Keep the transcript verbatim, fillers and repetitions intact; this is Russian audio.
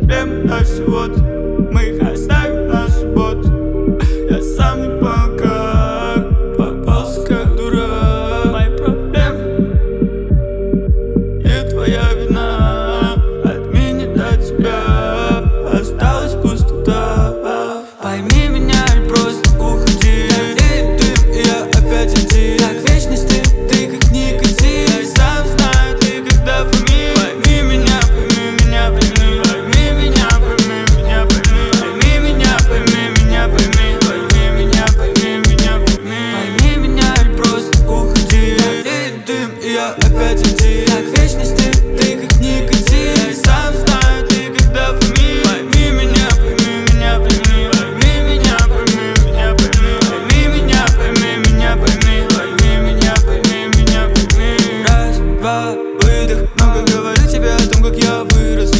проблем на всего-то. Мы их оставим на субботу. Я сам не понял, как попался как дурак. Мои проблемы и твоя вина. От меня до тебя осталась пустота. Пойми меня или просто уходи. И дым, и я опять один. Как вечность ты, ты как никотин. Я и сам знаю, ты когда фамилия. Пойми меня, пойми меня, пойми. Пойми меня, пойми меня, пойми. Пойми меня, пойми меня, пойми. Пойми меня, пойми меня, пойми. Пойми меня или просто уходи. И дым, и я опять один. Как вечность ты, ты как никотин. Я и сам знаю, ты когда фамилия. Пойми меня, пойми меня, пойми. Пойми меня, пойми меня, пойми. Пойми меня, пойми меня, пойми. Пойми меня, пойми меня, пойми. Раз, два, выдох. Много говорю тебе о том, как я вырос.